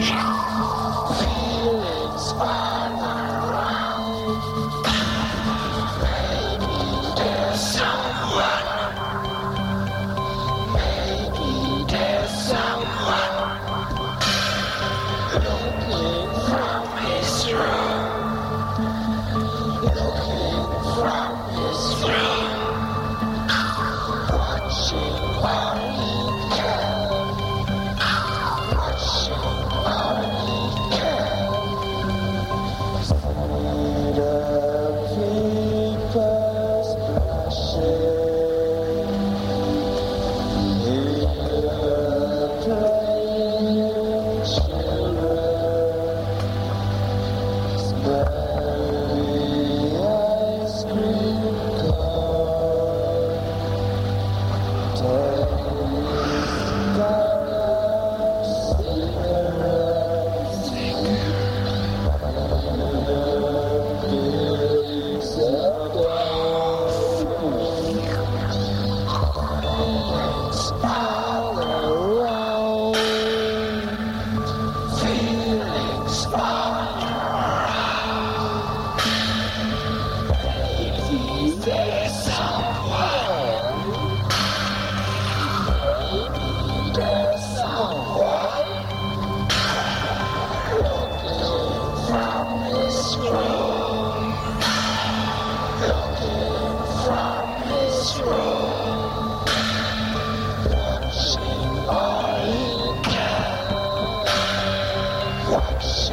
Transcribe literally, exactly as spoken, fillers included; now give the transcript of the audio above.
Feelings all around. Maybe there's someone. Maybe there's someone looking from his room. Looking from his room. Watching all he can. Watching all he can. See the people's blushing. Hear the playing children. Smell the ice cream cone. Taste the cigarettes. Pigs of gold. Feelings all around. Feelings all around. Maybe there's someone. Maybe there's someone looking from his room. Looking from his room. Watching all he can. Watching